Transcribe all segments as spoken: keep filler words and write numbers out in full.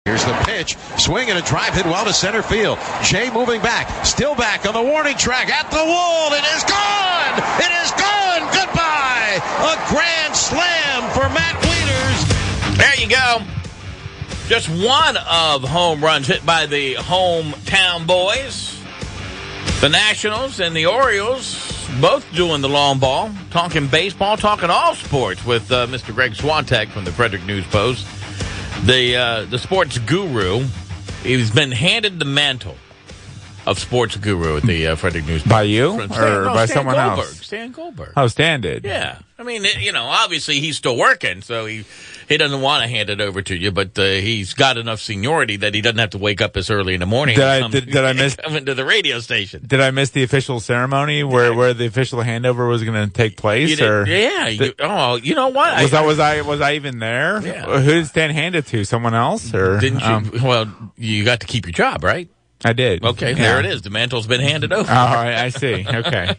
Here's the pitch, swing and a drive hit well to center field. Jay moving back, still back on the warning track at the wall. It is gone! It is gone! Goodbye! A grand slam for Matt Wieters. There you go. Just one of home runs hit by the hometown boys. The Nationals and the Orioles both doing the long ball. Talking baseball, talking all sports with uh, Mister Greg Swantek from the Frederick News Post. The uh, the sports guru, he's been handed the mantle of sports guru at the uh, Frederick News Post. By you? From or Stan, no, by Stan someone Goldberg. else? Stan Goldberg. Oh, Stan did. Yeah. I mean, it, you know, obviously he's still working, so he he doesn't want to hand it over to you, but uh, he's got enough seniority that he doesn't have to wake up this early in the morning Did to I- come, did- did I miss- come into the radio station. Did I miss the official ceremony where, where the official handover was going to take place? You did- or yeah. You, oh, you know what? was I, I was I was I even there? Yeah. Who did Stan hand it to? Someone else? Or Didn't you? um, well, you got to keep your job, right? I did. Okay, Yeah. there it is. The mantle's been handed over. Oh, I, I see. Okay.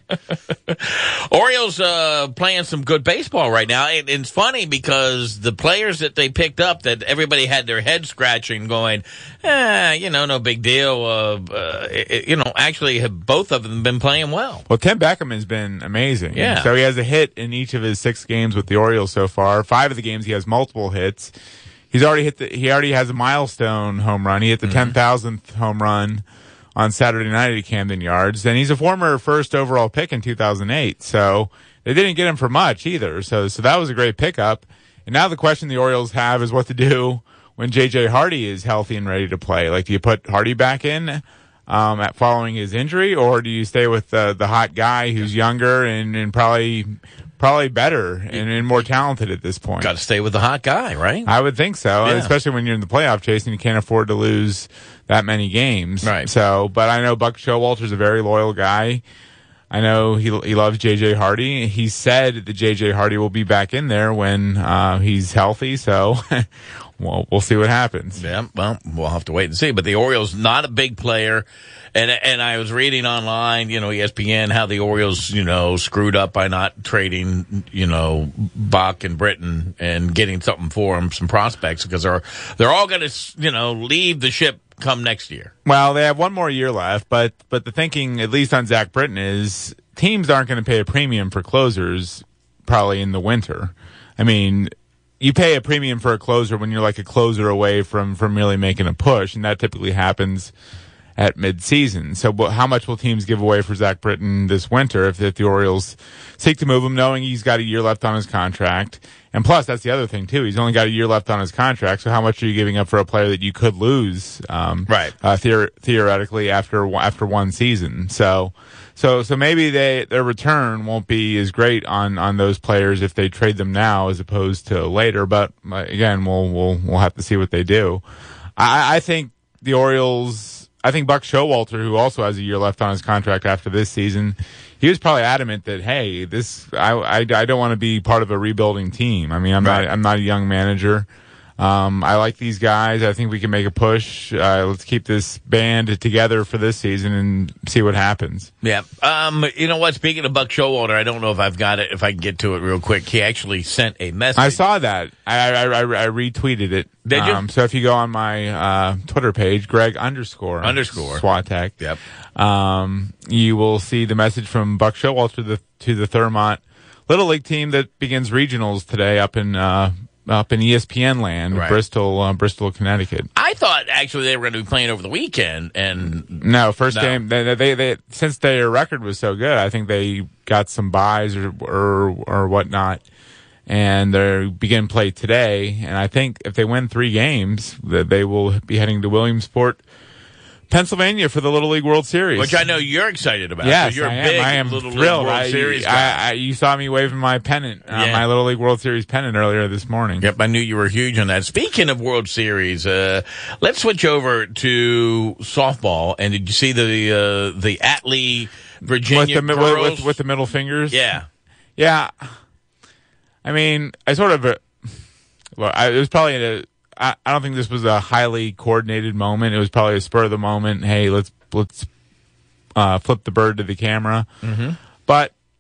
Orioles uh, playing some good baseball right now. And it's funny because the players that they picked up that everybody had their head scratching going, eh, you know, no big deal. Uh, uh, it, you know, actually have both of them been playing well. Well, Tim Beckham has been amazing. Yeah. So he has a hit in each of his six games with the Orioles so far. Five of the games he has multiple hits. He's already hit the, he already has a milestone home run. He hit the mm-hmm. ten thousandth home run on Saturday night at Camden Yards. And he's a former first overall pick in two thousand eight. So they didn't get him for much either. So, so that was a great pickup. And now the question the Orioles have is what to do when J J Hardy is healthy and ready to play. Like, do you put Hardy back in, um, at following his injury, or do you stay with uh, the hot guy who's younger and, and probably, Probably better and, and more talented at this point. Got to stay with the hot guy, right? I would think so, Yeah. especially when you're in the playoff chase and you can't afford to lose that many games. Right. So, but I know Buck Showalter's a very loyal guy. I know he he loves J J Hardy. He said that J J Hardy will be back in there when uh, he's healthy. So, well, we'll see what happens. Yeah, well, we'll have to wait and see. But the Orioles, not a big player. And and I was reading online, you know, E S P N, how the Orioles, you know, screwed up by not trading, you know, Buck and Britton and getting something for them, some prospects, because they're they're all going to, you know, leave the ship come next year. Well, they have one more year left, but but the thinking, at least on Zach Britton, is teams aren't going to pay a premium for closers probably in the winter. I mean, you pay a premium for a closer when you're like a closer away from from really making a push, and that typically happens at mid-season. So how much will teams give away for Zach Britton this winter if, if the Orioles seek to move him, knowing he's got a year left on his contract? And plus, that's the other thing, too. He's only got a year left on his contract, so how much are you giving up for a player that you could lose, um, right. uh, theor- theoretically after after one season? So so, so maybe they their return won't be as great on, on those players if they trade them now as opposed to later. But, uh, again, we'll, we'll, we'll have to see what they do. I, I think the Orioles... I think Buck Showalter, who also has a year left on his contract after this season, he was probably adamant that, hey, this I I, I don't want to be part of a rebuilding team. I mean, I'm right. not I'm not a young manager. Um, I like these guys. I think we can make a push. Uh, let's keep this band together for this season and see what happens. Yeah. Um, you know what? Speaking of Buck Showalter, I don't know if I've got it, if I can get to it real quick. He actually sent a message. I saw that. I I, I, I retweeted it. Did you? Um, so if you go on my uh, Twitter page, Greg underscore underscore Swatek, yep. Um, you will see the message from Buck Showalter to the to the Thurmont Little League team that begins regionals today up in uh, up in E S P N land, right. Bristol, uh, Bristol, Connecticut. I thought actually they were going to be playing over the weekend, and no, first no. game. They, they they since their record was so good, I think they got some buys or or or whatnot. And they begin play today, and I think if they win three games, that they will be heading to Williamsport, Pennsylvania, for the Little League World Series, which I know you're excited about. Yes, you're I a am. big I am Little thrilled. League World I, Series guy. I, I, you saw me waving my pennant, uh, yeah. my Little League World Series pennant earlier this morning. Yep, I knew you were huge on that. Speaking of World Series, uh, let's switch over to softball. And did you see the uh, the Atlee Virginia with the, girls? with, with the middle fingers? Yeah. Yeah. I mean, I sort of, uh, well, I, it was probably a, I, I don't think this was a highly coordinated moment. It was probably a spur of the moment. Hey, let's, let's, uh, flip the bird to the camera. Mm-hmm. But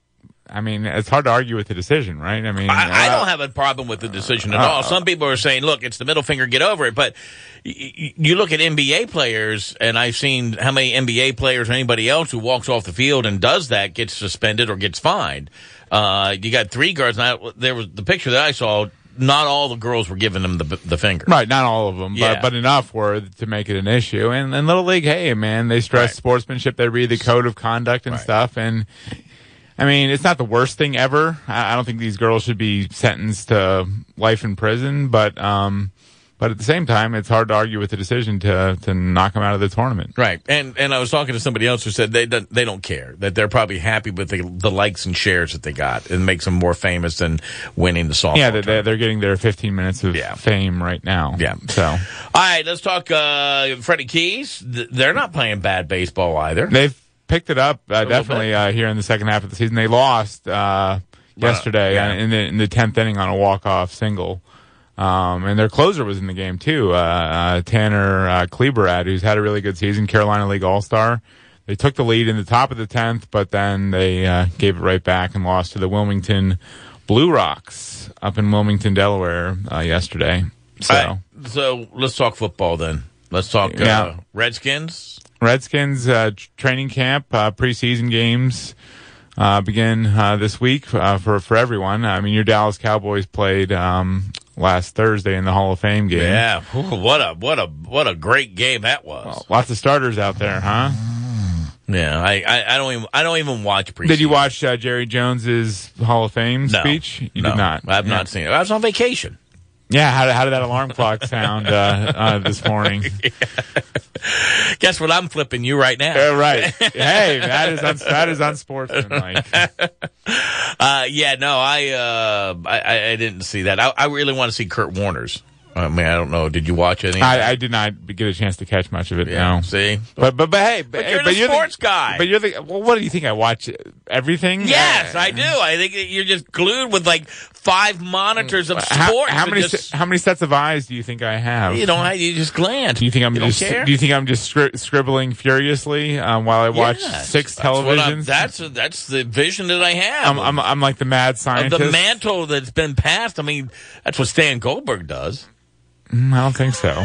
I mean, it's hard to argue with the decision, right? I mean, I, I uh, don't have a problem with the decision at uh, all. Some people are saying, look, it's the middle finger, get over it. But y- y- you look at N B A players, and I've seen how many N B A players or anybody else who walks off the field and does that gets suspended or gets fined. Uh, you got three guards. Now, there was the picture that I saw. Not all the girls were giving them the the finger. Right, not all of them, Yeah. but but enough were to make it an issue. And and Little League, hey man, they stress Right. sportsmanship. They read the code of conduct and Right. stuff. And I mean, it's not the worst thing ever. I, I don't think these girls should be sentenced to life in prison, but um, but at the same time, it's hard to argue with the decision to to knock them out of the tournament. Right, and and I was talking to somebody else who said they don't, they don't care, that they're probably happy with the, the likes and shares that they got. It makes them more famous than winning the softball. Yeah, they're, tournament. they're getting their fifteen minutes of Yeah. fame right now. Yeah. So All right, let's talk uh, Freddie Keys. Th- They're not playing bad baseball either. they've picked it up uh, little definitely bit. uh, here in the second half of the season. They lost uh, yesterday yeah. uh, in the in the tenth inning on a walk off single. Um, and their closer was in the game too, uh, uh, Tanner uh, Kleberad, who's had a really good season, Carolina League All-Star. They took the lead in the top of the tenth, but then they uh, gave it right back and lost to the Wilmington Blue Rocks up in Wilmington, Delaware, uh, yesterday. So All right, so let's talk football then. Let's talk uh, Yeah. Redskins. Redskins uh, tr- training camp, uh, preseason games uh, begin uh, this week uh, for for everyone. I mean, your Dallas Cowboys played um, last Thursday in the Hall of Fame game. Yeah, Ooh, what a what a what a great game that was. Well, lots of starters out there, huh? Yeah, I, I, I don't even I don't even watch preseason. Did you watch uh, Jerry Jones's Hall of Fame No. speech? You no, did not. I've Yeah. not seen it. I was on vacation. Yeah, how did, how did that alarm clock sound uh, uh, this morning? Guess what? I'm flipping you right now. Uh, right. Hey, that is uns- that is unsportsmanlike. Uh, yeah, no, I, uh, I, I didn't see that. I, I really want to see Kurt Warner's. I mean, I don't know. Did you watch any? of that? I, I did not get a chance to catch much of it. Yeah, No. see? But but but hey, but, you're but the sports the, guy. But you're the well. What do you think? I watch everything. Yes, Uh, I do. I think that you're just glued with like five monitors of How, sports. how and many just, se- how many sets of eyes do you think I have? you don't. You just glance. Do you think I'm you don't just care? Do you think I'm just scri- scribbling furiously um, while I watch Yes, six that's what I'm- televisions? That's that's the vision that I have. I'm, I'm I'm like the mad of scientist. the mantle that's been passed. I mean, that's what Stan Goldberg does. Mm, I don't think so.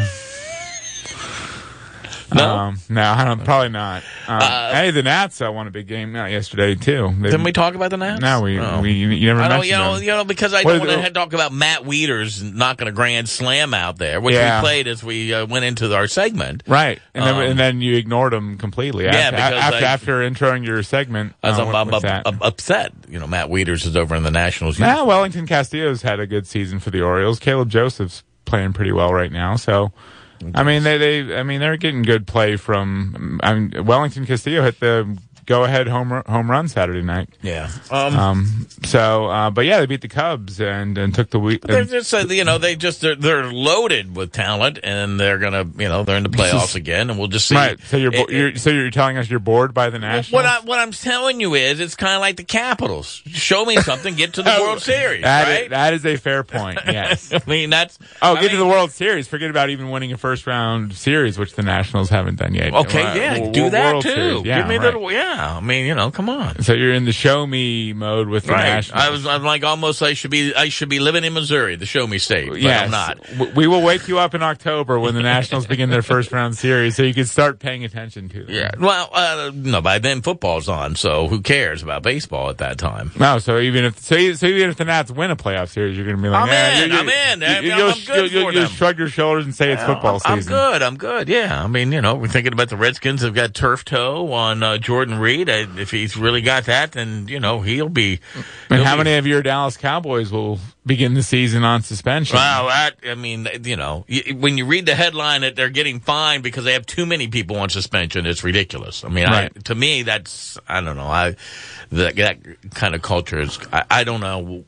No? um, no, I don't. Probably not. Um, Uh, hey, the Nats uh, won a big game uh, yesterday too. They, Didn't we talk about the Nats? No, we Oh. we you never I don't, mentioned you know, them. you know, because I What don't is want it- to talk about Matt Wieters knocking a grand slam out there, which Yeah. we played as we uh, went into our segment. Right, and then Um, and then you ignored them completely. Yeah, after, because after, I- after introing your segment. I was uh, I'm, what- I'm, what's I'm, that? I'm upset. You know, Matt Wieters is over in the Nationals. Now, Wellington Castillo's had a good season for the Orioles. Caleb Joseph's playing pretty well right now. So, I mean, they, they, I mean, they're getting good play from. I mean, Wellington Castillo hit the go-ahead home ru- home run Saturday night. Yeah. Um, Um. So, uh, but yeah, they beat the Cubs and and took the week. they're just, uh, you know, they just they're, they're loaded with talent, and they're gonna, you know, they're in the playoffs again, and we'll just see. Right. So you're, bo- It- you're so you're telling us you're bored by the Nationals. What I what I'm telling you is, it's kind of like the Capitals. Show me something, get to the World Series, That right? is, that is a fair point. Yes. I mean, that's. Oh, I get to mean, the World Series. Forget about even winning a first round series, which the Nationals haven't done yet. Okay, Uh, yeah, w- do w- that World too. Series. Yeah, Give me right. the yeah. I mean, you know, come on. So you're in the show me mode with the Right. Nationals. I was. I'm like almost. I should be. I should be living in Missouri, the show me state, but Yes. I'm not. W- We will wake you up in October when the Nationals begin their first round series, so you can start paying attention to them. Yeah. Well, uh, no. By then, football's on, so who cares about baseball at that time? No, so even if so, e- so even if the Nats win a playoff series, you're going to be like, I'm eh, in, you- you- I'm in. I mean, you- I'm- you'll, I'm good you'll, for you'll, you'll them. shrug your shoulders and say it's football I'm, season. I'm good. I'm good. Yeah. I mean, you know, we're thinking about the Redskins. They've got turf toe on uh, Jordan Reed. I, if he's really got that, then you know he'll be. And he'll how be- many of your Dallas Cowboys will begin the season on suspension? Wow, that, I mean, you know, y- when you read the headline that they're getting fined because they have too many people on suspension, it's ridiculous. I mean, Right. I, to me, that's, I don't know, I that, that kind of culture is, I, I don't know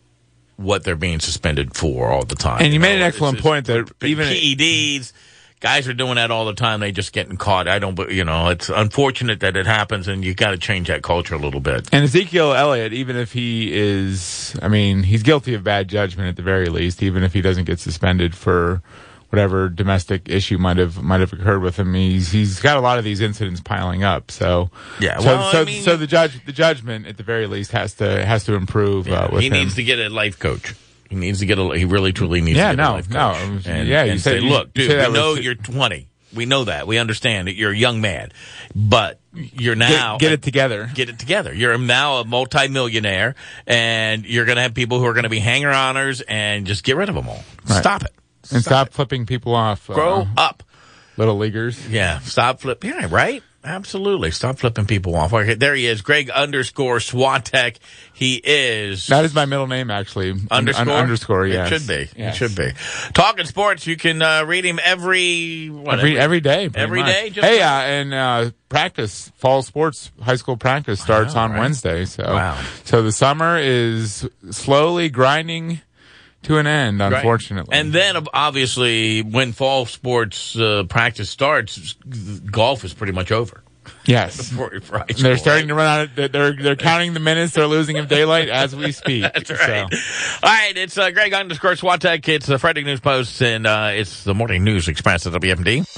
what they're being suspended for all the time. And you made know? an excellent It's- point that it's even P E Ds, guys are doing that all the time. They just getting caught. I don't, you know, it's unfortunate that it happens, and you got to change that culture a little bit. And Ezekiel Elliott, even if he is, I mean, he's guilty of bad judgment at the very least, even if he doesn't get suspended for whatever domestic issue might have might have occurred with him. He's he's got a lot of these incidents piling up. So yeah, so well, so, I mean, so the judge the judgment at the very least has to has to improve. yeah, uh, with he him. needs to get a life coach. He needs to get a. He really truly needs Yeah, to get no, a life coach. no, and, yeah, you and said- say, you- look, you dude, say we that know was- you're twenty. We know that. We understand that you're a young man, but you're now get, get it together. Get it together. You're now a multimillionaire, and you're going to have people who are going to be hanger-oners, and just get rid of them all. Right. Stop it. And stop flipping people off. Grow uh, up. little leaguers. Yeah, stop flipping. Yeah, right? Absolutely. Stop flipping people off. Okay, there he is, Greg underscore Swatek. He is. That is my middle name, actually. Underscore? Un- un- underscore, yes. It should be. Yes. It should be. Talking sports, you can uh, read him every, what, Every, every day. pretty Every much. day? Just hey, like- uh, and uh, practice, fall sports, high school practice starts Wow, on right. Wednesday. So, Wow. so the summer is slowly grinding to an end, Right. unfortunately. And then, ob- obviously, when fall sports uh, practice starts, golf is pretty much over. yes. For, for high They're school, starting right? to run out of, they're, they're counting the minutes they're losing of daylight as we speak. That's right. So. All right, it's uh, Greg underscore Swatek. It's the Friday News Post, and uh, it's the Morning News Express at W F M D.